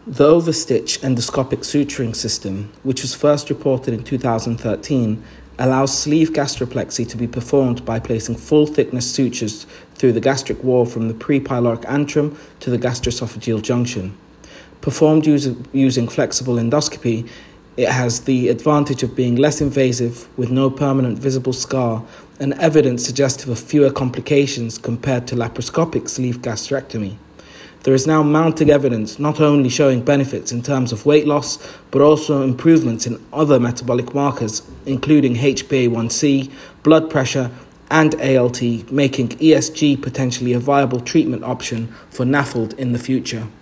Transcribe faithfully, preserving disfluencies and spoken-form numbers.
The Overstitch endoscopic suturing system, which was first reported in two thousand thirteen, allows sleeve gastroplexy to be performed by placing full-thickness sutures through the gastric wall from the pre-pyloric antrum to the gastroesophageal junction. Performed using, using flexible endoscopy, it has the advantage of being less invasive with no permanent visible scar and evidence suggestive of fewer complications compared to laparoscopic sleeve gastrectomy. There is now mounting evidence not only showing benefits in terms of weight loss, but also improvements in other metabolic markers, including H b A one c, blood pressure, and A L T, making E S G potentially a viable treatment option for NAFLD in the future.